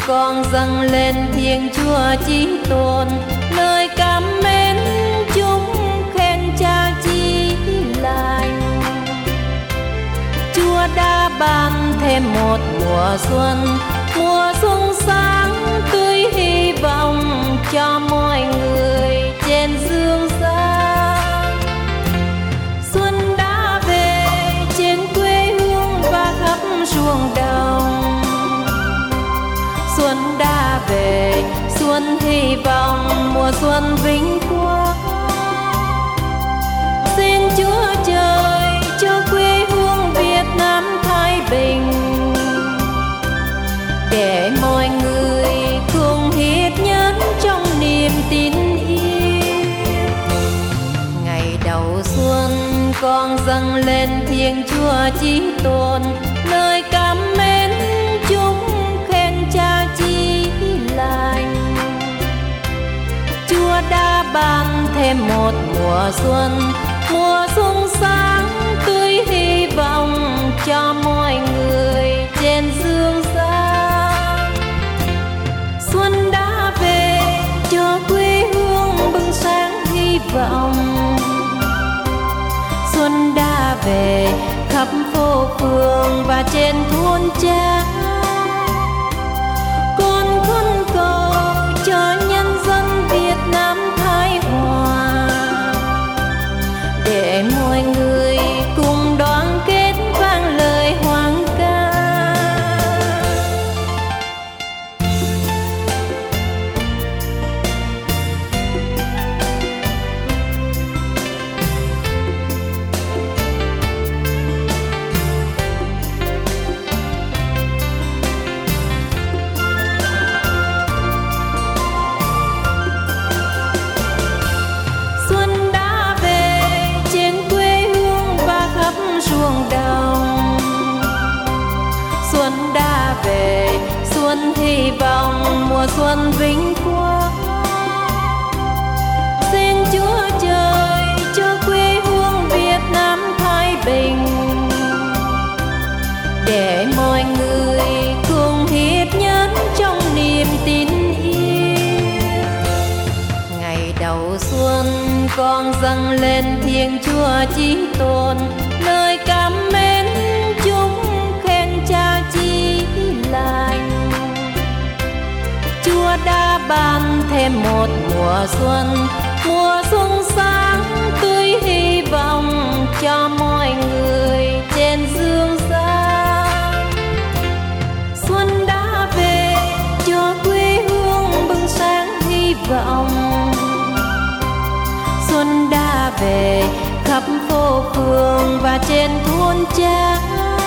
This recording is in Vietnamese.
con dâng lên Thiên Chúa Chí Tôn, lời cảm mến chúng khen Cha Chí lành. Chúa đã ban thêm một mùa xuân sáng tươi hy vọng cho mọi người trên dương gian. Xuân đã về trên quê hương và khắp ruộng đồng. Xuân đã về, xuân hy vọng, mùa xuân vinh quang. Xin Chúa Trời cho quê hương Việt Nam thái bình, để mọi người cùng hiệp nhất trong niềm tin yêu. Ngày đầu xuân con dâng lên Thiên Chúa Chí Tôn, lời cảm mến chúng khen Cha Chí lành. Chúa đã ban thêm một mùa xuân sáng tươi hy vọng cho mọi người trên dương gian. Xuân đã về cho quê hương bừng sáng hy vọng. Xuân đã về khắp phố phường và trên thôn Cha. Con khấn cầu cho nhân dân Việt Nam thái hòa, để mọi người cùng đoàn kết vang lời hoan ca. Xuân đã về trên quê hương và khắp ruộng đồng. Xuân đã về, xuân hy vọng, mùa xuân vinh quang. Xin Chúa Trời cho quê hương Việt Nam thái bình, để mọi người cùng hiệp nhất trong niềm tin yêu. Ngày đầu xuân con dâng lên Thiên Chúa Chí Tôn, lời cảm mến chúng khen Cha Chí lành. Chúa đã ban thêm một mùa xuân sáng tươi hy vọng cho mọi người trên dương gian. Xuân đã về cho quê hương bừng sáng hy vọng. Xuân đã về khắp phố phường và trên thôn Cha.